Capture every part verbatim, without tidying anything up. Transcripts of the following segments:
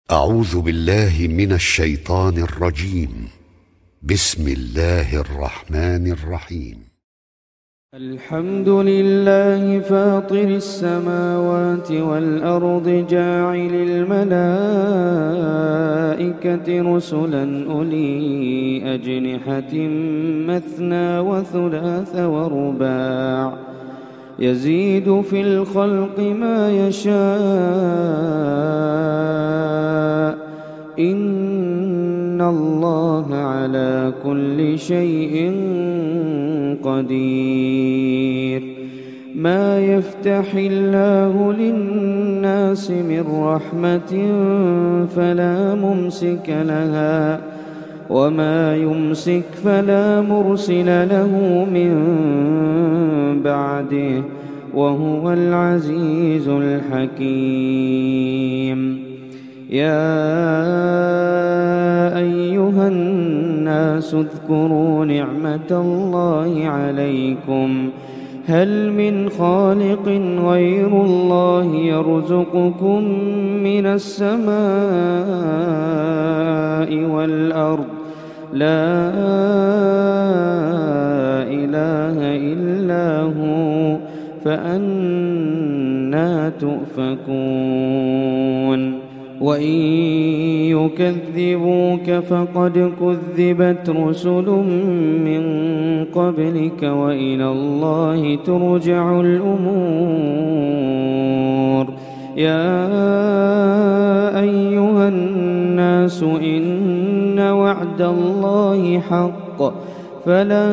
أعوذ بالله من الشيطان الرجيم. بسم الله الرحمن الرحيم. الحمد لله فاطر السماوات والأرض جاعل الملائكة رسلا أولي أجنحة مثنى وثلاث ورباع يزيد في الخلق ما يشاء إن الله على كل شيء قدير. ما يفتح الله للناس من رحمة فلا ممسك لها وما يمسك فلا مرسل له من بعده وهو العزيز الحكيم. يا أيها الناس اذكروا نعمة الله عليكم هل من خالق غير الله يرزقكم من السماء والأرض لا إله إلا هو فأنى تؤفكون. وإن يكذبوك فقد كذبت رسل من قبلك وإلى الله ترجع الأمور. يا أيها الناس إن وعد الله حق فلا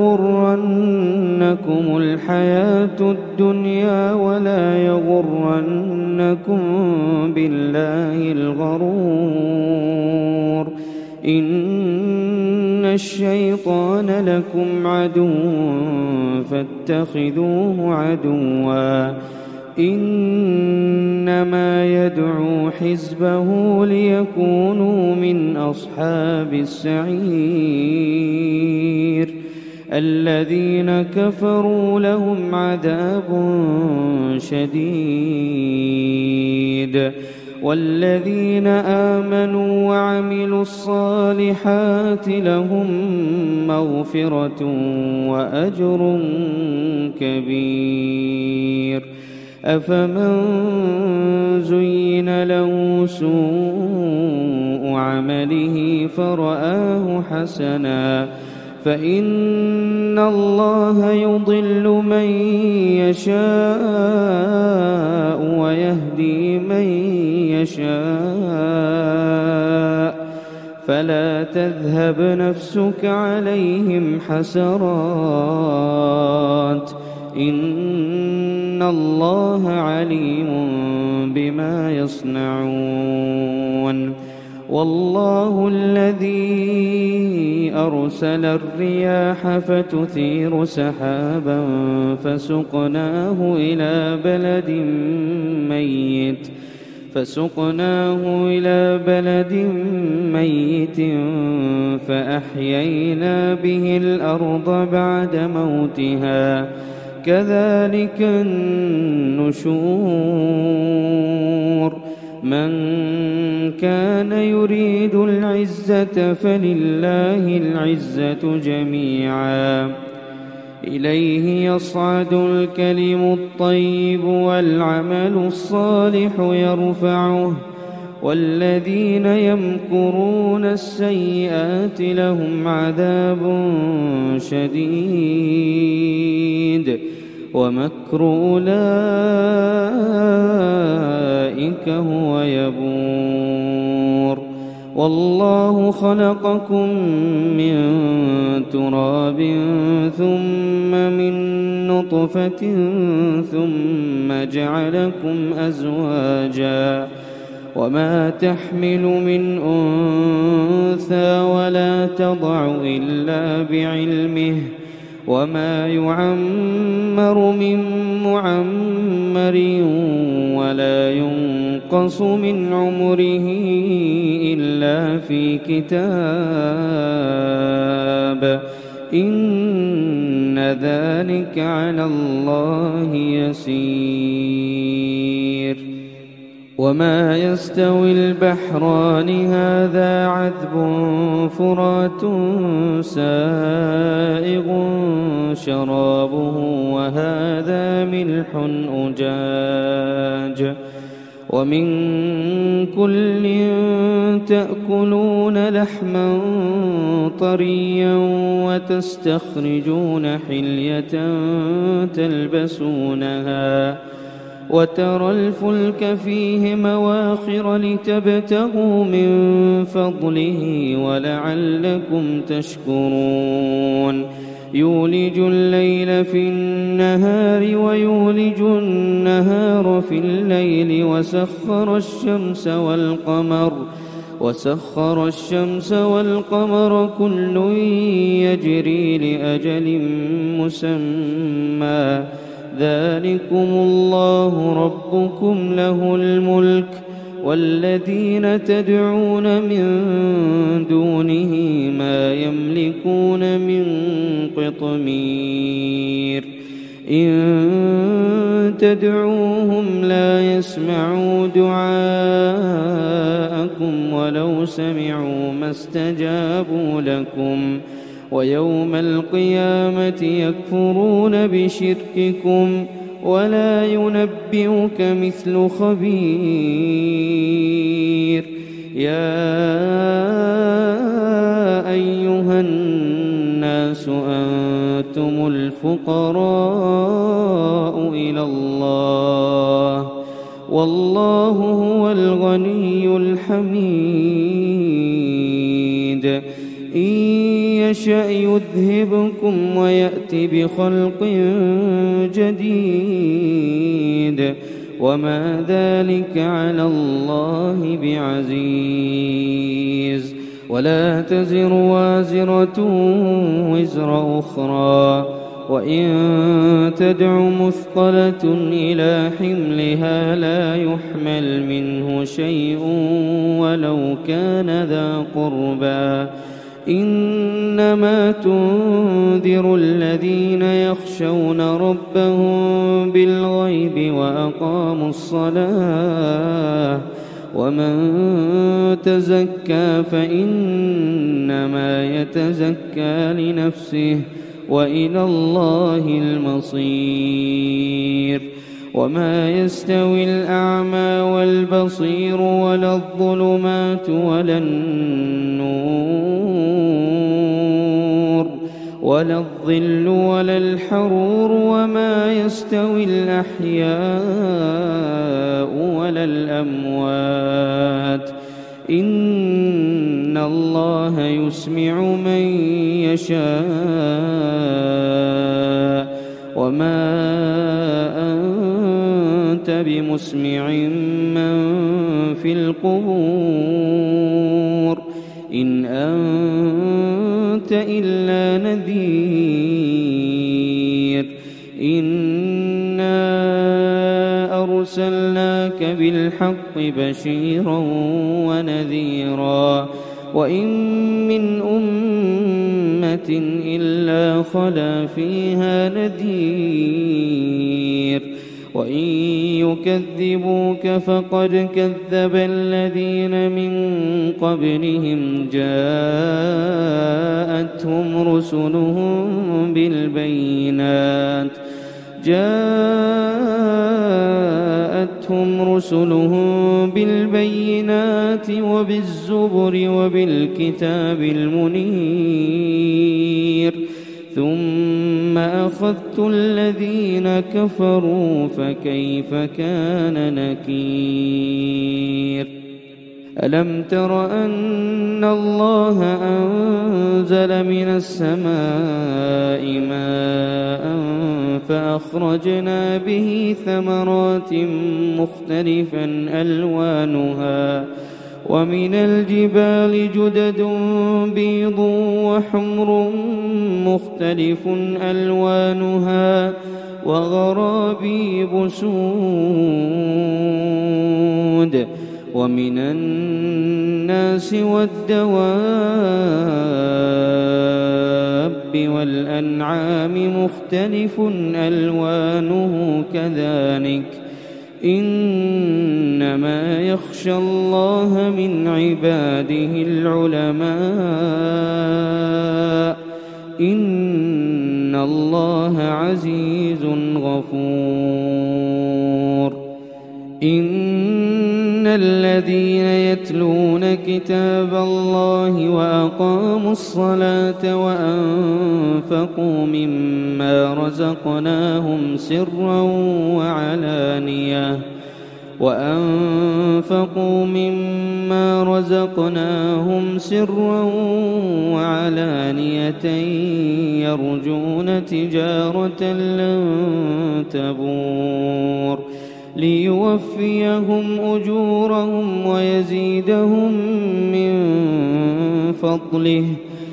تغرنكم الحياة الدنيا ولا يغرنكم بالله الغرور. إن الشيطان لكم عدو فاتخذوه عدوا إنما يدعو حزبه ليكونوا من أصحاب السعير. الذين كفروا لهم عذاب شديد والذين آمنوا وعملوا الصالحات لهم مغفرة وأجر كبير. أفمن زين له سوء عمله فرآه حسنا فإن الله يضل من يشاء ويهدي من يشاء فلا تذهب نفسك عليهم حسرات إن الله عليم بما يصنعون. والله الذي أرسل الرياح فتثير سحابا فسقناه إلى بلد ميت فسقناه إلى بلد ميت فأحيينا به الأرض بعد موتها كذلك النشور. من كان يريد العزة فلله العزة جميعا إليه يصعد الكلم الطيب والعمل الصالح يرفعه والذين يمكرون السيئات لهم عذاب شديد ومكر أولئك هو يبور. والله خلقكم من تراب ثم من نطفة ثم جعلكم أزواجا وما تحمل من أنثى ولا تضع إلا بعلمه وما يعمر من معمر ولا ينقص من عمره إلا في كتاب إن ذلك على الله يسير. وما يستوي البحران هذا عذب فرات سائغ شرابه وهذا ملح أجاج ومن كل تأكلون لحما طريا وتستخرجون حلية تلبسونها وترى الفلك فيه مواخر لتبتغوا من فضله ولعلكم تشكرون يولج الليل في النهار ويولج النهار في الليل وسخر الشمس والقمر وسخر الشمس والقمر كل يجري لأجل مسمى ذلكم الله ربكم له الملك والذين تدعون من دونه ما يملكون من قطمير إن تدعوهم لا يسمعوا دعاءكم ولو سمعوا ما استجابوا لكم ويوم القيامة يكفرون بشرككم ولا ينبئك مثل خبير يا أيها الناس أنتم الفقراء إلى الله والله هو الغني الحميد إن يشأ يذهبكم ويأتي بخلق جديد وما ذلك على الله بعزيز ولا تزر وازرة وزر أخرى وإن تدع مثقلة إلى حملها لا يحمل منه شيء ولو كان ذا قربى إنما تنذر الذين يخشون ربهم بالغيب وأقاموا الصلاة ومن تزكى فإنما يتزكى لنفسه وإلى الله المصير وما يستوي الأعمى والبصير ولا الظلمات ولا النور ولا الظل ولا الحرور وما يستوي الأحياء ولا الأموات إن الله يسمع من يشاء وما أنت بمسمع من في القبور إن أنت إلا نذير إنا أرسلناك بالحق بشيرا ونذيرا وإن من أمة إلا خلا فيها نذير وإن يكذبوك فقد كذب الذين من قبلهم جاءتهم رسلهم بالبينات جاءتهم رسلهم بالبينات وبالزبر وبالكتاب المنير ثم أخذت الذين كفروا فكيف كان نكير ألم تر أن الله أنزل من السماء ماء فأخرجنا به ثمرات مختلفا ألوانها ومن الجبال جدد بيض وحمر مختلف ألوانها وغرابيب سود ومن الناس والدواب والأنعام مختلف ألوانه كذلك إنما يخشى الله من عباده العلماء إن الله عزيز غفور إن الذين يتلون كتاب الله وأقاموا الصلاة وأنفقوا مما رزقناهم سرا وعلانية وأنفقوا مما رزقناهم سرا وعلانية يرجون تجارة لن تبور ليوفيهم أجورهم ويزيدهم من فضله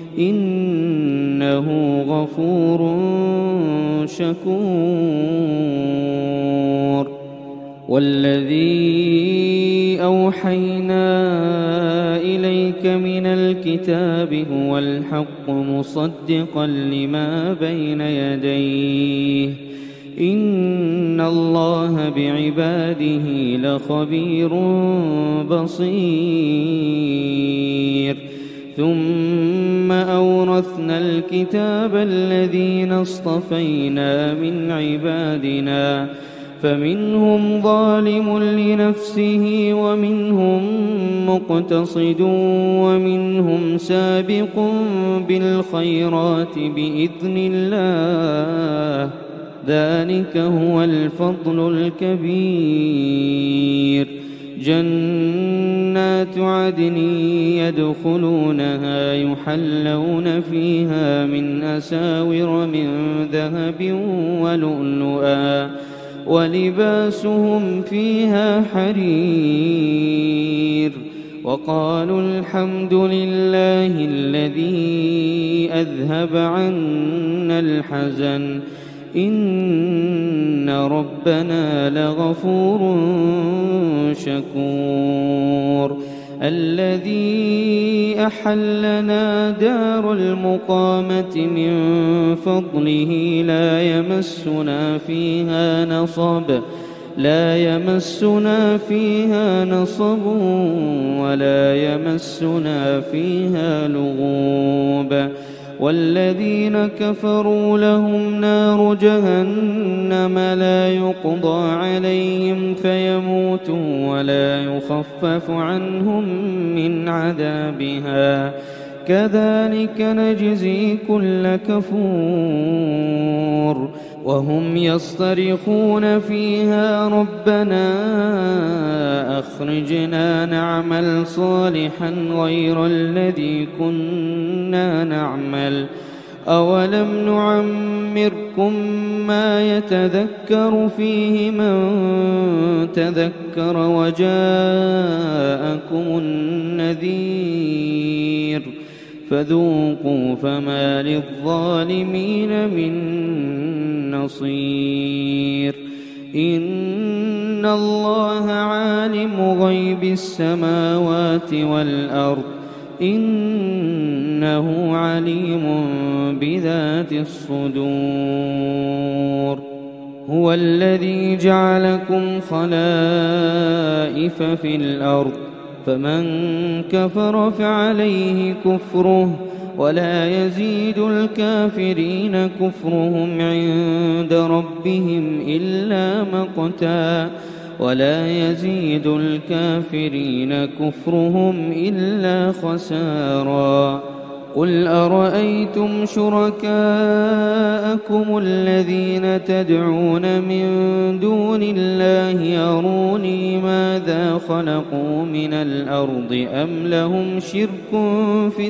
إنه غفور شكور والذي أوحينا إليك من الكتاب هو الحق مصدقا لما بين يديه إن الله بعباده لخبير بصير ثم أورثنا الكتاب الذين اصطفينا من عبادنا فمنهم ظالم لنفسه ومنهم مقتصد ومنهم سابق بالخيرات بإذن الله ذلك هو الفضل الكبير جنات عدن يدخلونها يحلون فيها من أساور من ذهب ولؤلؤا ولباسهم فيها حرير وقالوا الحمد لله الذي أذهب عنا الحزن إن ربنا لغفور شكور الذي أحلنا دار المقامة من فضله لا يمسنا فيها نصب لا يمسنا فيها نصب ولا يمسنا فيها لغوب والذين كفروا لهم نار جهنم لا يقضى عليهم فيموتوا ولا يخفف عنهم من عذابها كذلك نجزي كل كفور وهم يصطرخون فيها ربنا أخرجنا نعمل صالحا غير الذي كنا نعمل أولم نعمركم ما يتذكر فيه من تذكر وجاءكم النذير فذوقوا فما للظالمين من نصير إن الله عالم غيب السماوات والأرض إنه عليم بذات الصدور هو الذي جعلكم خلائف في الأرض فمن كفر فعليه كفره ولا يزيد الكافرين كفرهم عند ربهم إلا مقتا ولا يزيد الكافرين كفرهم إلا خسارا قل أرأيتم شركاءكم الذين تدعون من دون الله أروني ماذا خلقوا من الأرض أم لهم شرك في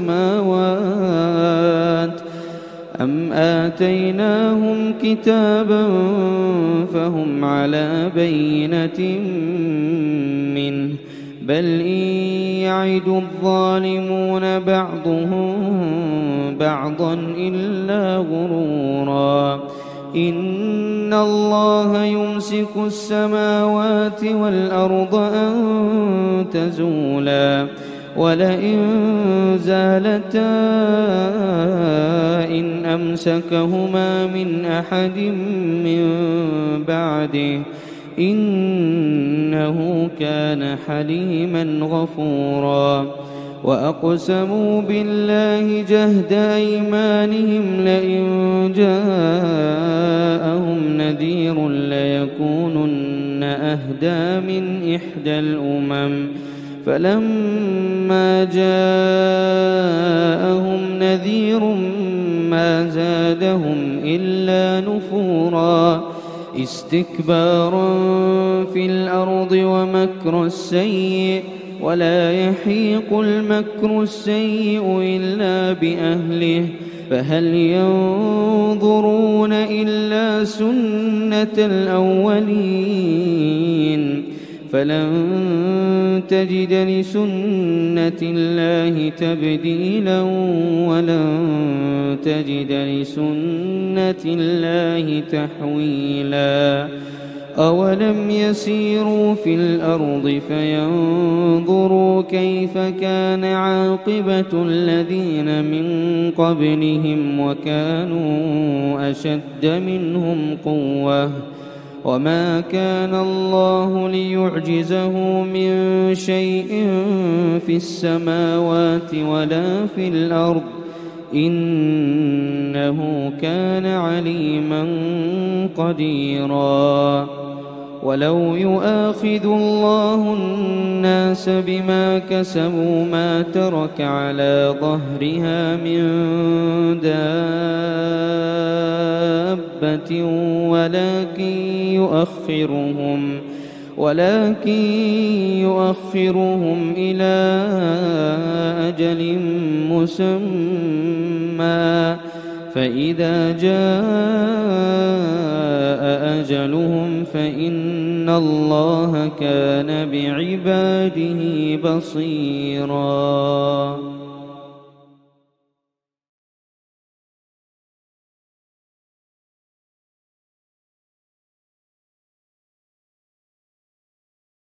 السماوات أم آتيناهم كتابا فهم على بينة منه بل إن يعد الظالمون بعضهم بعضا إلا غرورا إن الله يمسك السماوات والأرض أن تزولا ولئن زالتا إن أمسكهما من أحد من بعده إنه كان حليما غفورا وأقسموا بالله جهد أيمانهم لئن جاءهم نذير ليكونن أهدى من إحدى الأمم فلما جاءهم نذير ما زادهم إلا نفورا استكبارا في الأرض ومكر السيء ولا يحيق المكر السيء إلا بأهله فهل ينظرون إلا سنة الأولين فلن تجد لسنة الله تبديلا ولن تجد لسنة الله تحويلا أولم يسيروا في الأرض فينظروا كيف كان عاقبة الذين من قبلهم وكانوا أشد منهم قوة وما كان الله ليعجزه من شيء في السماوات ولا في الأرض إنه كان عليما قديرا ولو يؤاخذ الله الناس بما كسبوا ما ترك على ظهرها من دابة ولكن يؤخرهم ولكن يؤخرهم إلى أجل مسمى فإذا جاء أجلهم فإن الله كان بعباده بصيراً.